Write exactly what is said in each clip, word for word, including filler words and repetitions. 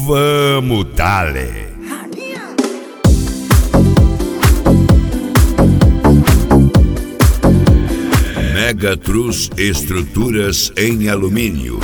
Vamos, Tale! Megatrus Estruturas em Alumínio.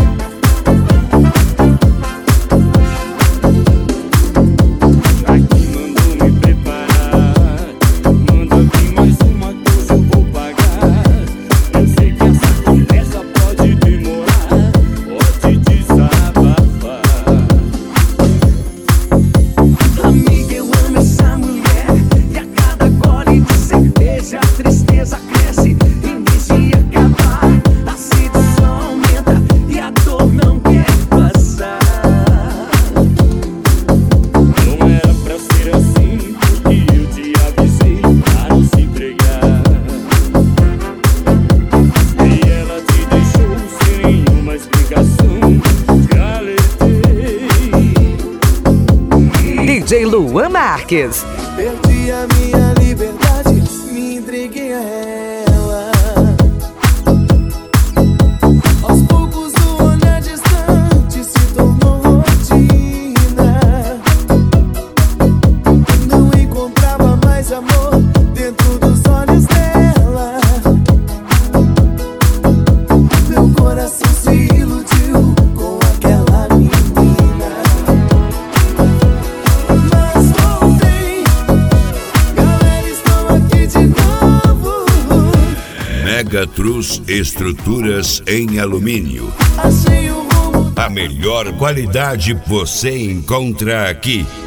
D J Luan Marques. Perdi a minha liberdade, me entreguei a ela. Aos poucos o olhar distante se tornou rotina. Não encontrava mais amor dentro dos olhos dela. Meu coração se iludiu com aquela menina. Megatrus Estruturas em Alumínio. A melhor qualidade você encontra aqui.